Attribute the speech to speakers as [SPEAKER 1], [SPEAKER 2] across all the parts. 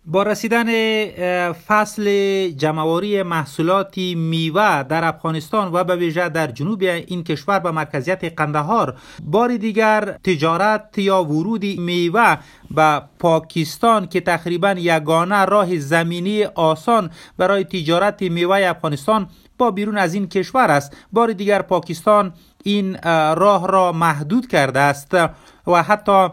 [SPEAKER 1] با رسیدن فصل جمع‌آوری محصولات میوه در افغانستان و به ویژه در جنوب این کشور به مرکزیت قندهار، بار دیگر تجارت یا ورود میوه به پاکستان که تقریبا یگانه راه زمینی آسان برای تجارت میوه افغانستان با بیرون از این کشور است، بار دیگر پاکستان این راه را محدود کرده است و حتی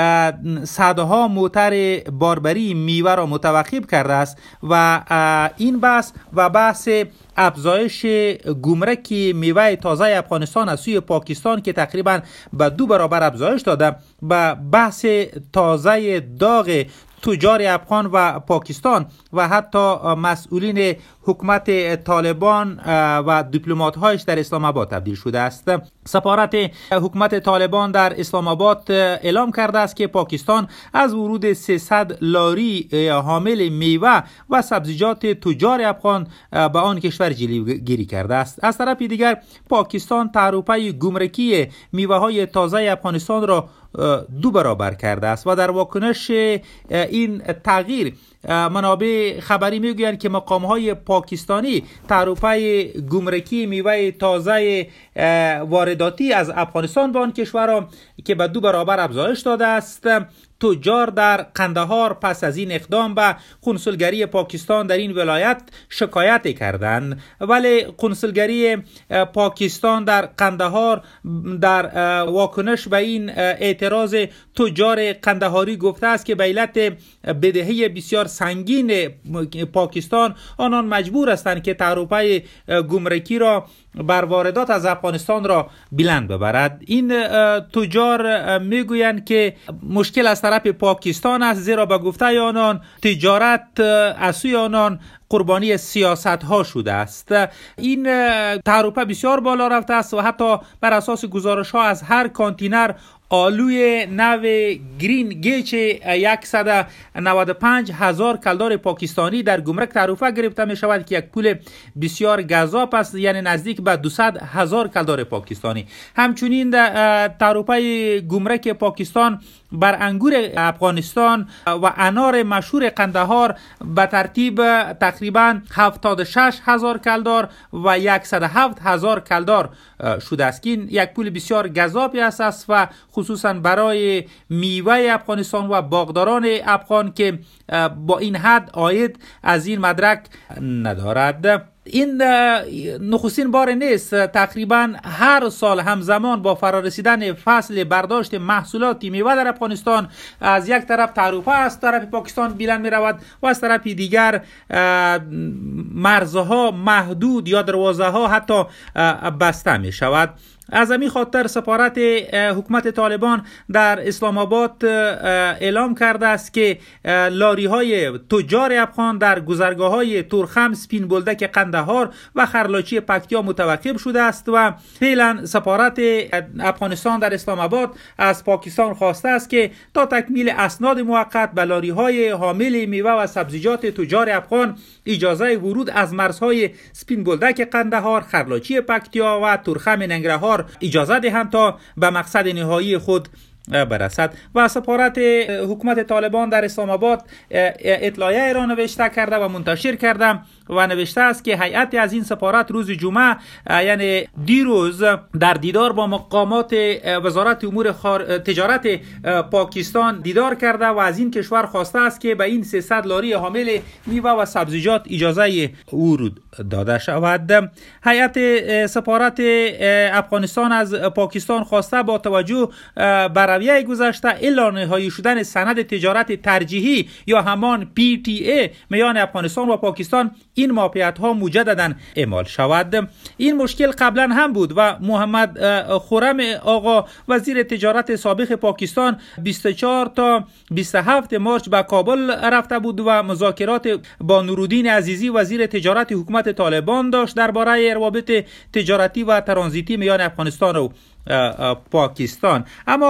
[SPEAKER 1] صدها موتر باربری میوه را متوقف کرده است و این بحث افزایش گمرک میوه تازه افغانستان از سوی پاکستان که تقریبا به 2 برابر افزایش داده، به بحث تازه داغ تجار افغان و پاکستان و حتی مسئولین حکومت طالبان و دیپلمات‌هایش در اسلام آباد تبدیل شده است. سفارت حکومت طالبان در اسلام آباد اعلام کرده است که پاکستان از ورود 300 لاری حامل میوه و سبزیجات تجار افغان به آن کشور جلوگیری کرده است. از طرف دیگر پاکستان تعرفه گمرکی میوه‌های تازه افغانستان را 2 برابر کرده است و در واکنش این تغییر منابع خبری میگویند که مقام‌های پاکستانی تعرفه گمرکی میوه تازه وارداتی از افغانستان به آن کشور را که به 2 برابر افزایش داده است. تجار در قندهار پس از این اقدام به کنسولگری پاکستان در این ولایت شکایت کردند، ولی کنسولگری پاکستان در قندهار در واکنش به این اعتراض تجار قندهاری گفته است که به علت بدهی بسیار سنگین پاکستان آنان مجبور هستند که تعرفه گمرکی را بر واردات از افغانستان را بلند ببرد. این تجار میگویند که مشکل از طرف پاکستان است، زیرا به گفته آنان تجارت از سوی آنان قربانی سیاست ها شده است. این تعرفه بسیار بالا رفته است و حتی بر اساس گزارش ها از هر کانتینر آلوی نو گرین گیچ 195,000 کلدار پاکستانی در گمرک تعرفه گرفته می شود که یک پول بسیار گزاف است، یعنی نزدیک به 200,000 کلدار پاکستانی. همچنین تعرفه گمرک پاکستان بر انگور افغانستان و انار مشهور قندهار به ترتیب تقریبا 76,000 کلدار و 107,000 کلدار شده است که این یک پول بسیار گزافی است و خصوصا برای میوه افغانستان و باغداران افغان که با این حد عاید از این مدرک ندارد. این نخستین بار نیست، تقریبا هر سال همزمان با فرارسیدن فصل برداشت محصولات میوه در افغانستان از یک طرف تعرفه از طرف پاکستان بلند می رود و از طرف دیگر مرزها محدود یا دروازه ها حتی بسته می شود. از همین خاطر سفارت حکومت طالبان در اسلام آباد اعلام کرده است که لاری های تجار افغان در گذرگاه های تورخم، سپین بولدک قندهار و خرلاچی پکتیا متوقف شده است و فعلا سفارت افغانستان در اسلام آباد از پاکستان خواسته است که تا تکمیل اسناد موقت به لاری های حامل میوه و سبزیجات تجار افغان اجازه ورود از مرزهای سپین بولدک قندهار، خرلاچی پکتیا و تورخم ننگرهار اجازه دهند تا به مقصد نهایی خود برسد. و سفارت حکومت طالبان در اسلام آباد اطلاعیه را نوشته کرده و منتشر کرده و نوشته است که هیئت از این سفارت روز جمعه یعنی دیروز در دیدار با مقامات وزارت امور تجارت پاکستان دیدار کرده و از این کشور خواسته است که به این 300 لاری حامل میوه و سبزیجات اجازه ورود داده شود. هیئت سفارت افغانستان از پاکستان خواسته با توجه بر رویه گذشته الا نهایی شدن سند تجارت ترجیحی یا همان PTA میان افغانستان و پاکستان این موافقت‌ها مجدداً اعمال شود. این مشکل قبلا هم بود و محمد خرم آقا وزیر تجارت سابق پاکستان 24 تا 27 مارس به کابل رفته بود و مذاکرات با نورالدین عزیزی وزیر تجارت حکومت طالبان داشت درباره روابط تجارتی و ترانزیتی میان افغانستان و پاکستان. اما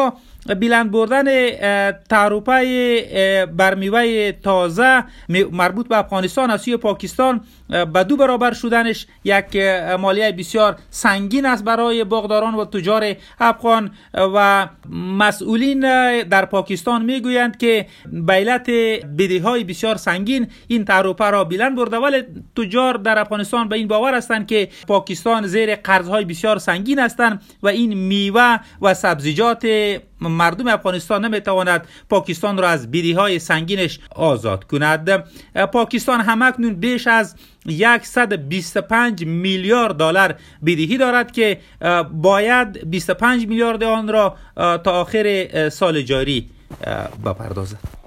[SPEAKER 1] بلند بردن تعرفه بر میوه تازه مربوط به افغانستان از سوی پاکستان به 2 برابر شدنش یک مالیه بسیار سنگین است برای باغداران و تجار افغان و مسئولین در پاکستان میگویند که به علت بدهی‌های بسیار سنگین این تعرفه را بلند برده، ولی تجار در افغانستان به این باور هستند که پاکستان زیر قرض‌های بسیار سنگین هستند و این میوه و سبزیجات مردم افغانستان نمیتواند پاکستان را از بدهی‌های سنگینش آزاد کند. پاکستان همکنون بیش از 125 میلیارد دلار بدهی دارد که باید 25 میلیارد آن را تا آخر سال جاری بپردازد.